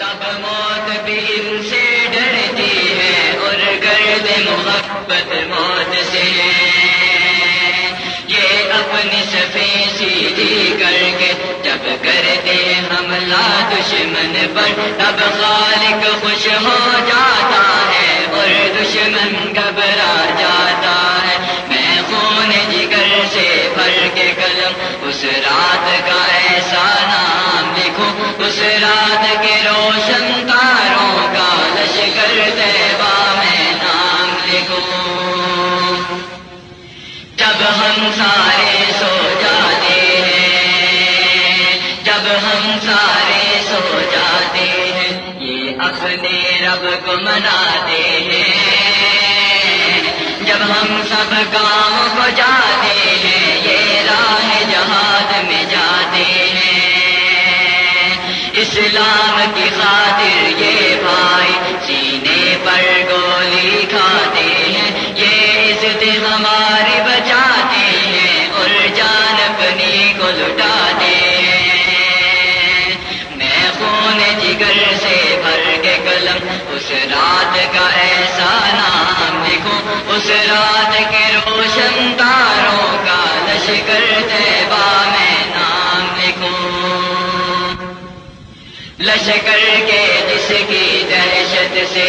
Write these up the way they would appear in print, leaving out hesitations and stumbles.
تب موت بھی ان سے ڈرتی ہے اور گرد محبت موت سے یہ اپنی صفیں سیدھی کر کے جب کرتے حملہ دشمن پر تب خالق خوش ہو جاتا ہے اور دشمن گھبرا جاتا ہے میں خون جگر سے بھر کے قلم اس رات کا ایسا نام لکھوں اس رات کے روشن تاروں کا لشکر طیبہ میں نام لکھوں جب ہم سارے سو جاتے ہیں جب ہم سارے سو جاتے ہیں یہ اپنے رب کو مناتے ہیں جب ہم سب گاؤں کو جاتے ہیں یہ راہ جہاد میں جاتے ہیں اسلام کی خاطر یہ بھائی سینے پر گولی کھاتے ہیں یہ عزت ہماری بچاتے ہیں اور جان اپنی کو لٹاتے ہیں میں خون جگر سے بھر کے قلم اس رات کا ایسا نام لکھوں اس رات کے روشن تاروں کا لشکر طیبہ میں نام لکھوں لشکر کے جس کی دہشت سے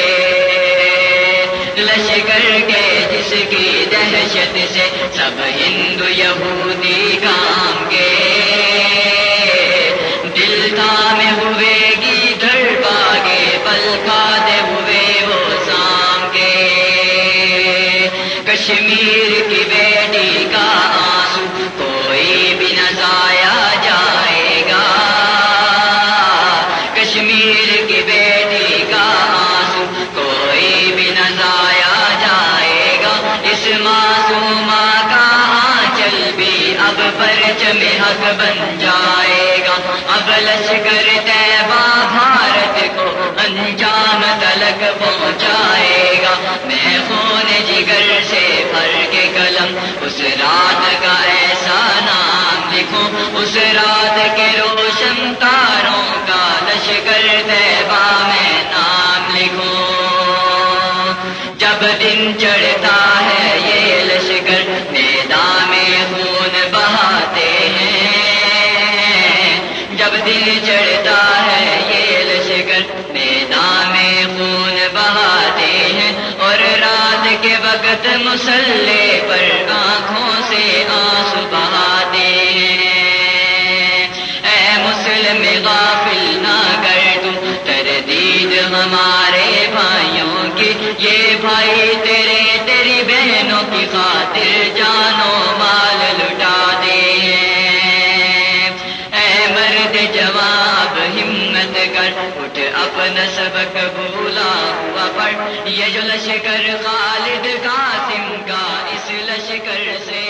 لشکر کے جس کی دہشت سے سب ہندو یہودی کام کے دل تھامے ہوئے گی دھڑ باگے پل کھاتے ہوئے وہ سام کے کشمیر کی بیٹی کا آنسو کوئی بھی نہ ضائع جائے گا کشمیر کی بیٹی کا آنسو کوئی بھی نہ ضائع جائے گا اس معصومہ کا آنچل بھی اب پرچم حق بن جائے گا اب لشکر طیبہ بھارت کو انجام تلک پہنچائے گا میں خون جگر سے بھر کے قلم اس رات کا ایسا نام لکھوں اس رات کے روشن تاروں کا لشکر طیبہ میں نام لکھوں جب دن چڑھتا ہے یہ لشکر میدان میں خون بہاتے ہیں جب دن چڑھتا ہے یہ لشکر میدان میں خون بہاتے ہیں اور رات کے وقت مسلح پر آنکھوں سے آنسو بہاتے ہیں اے مسلم غافل نہ کر تو تردید ہمارے بھائیوں کی یہ بھائی تیری بہنوں کی خاطر جانو مال لٹاتے ہیں اے مرد جواب ہمت کر اٹھ اپنا سبق بھولا ہوا پڑھ یہ جو لشکر خالد قاسم کا اس لشکر سے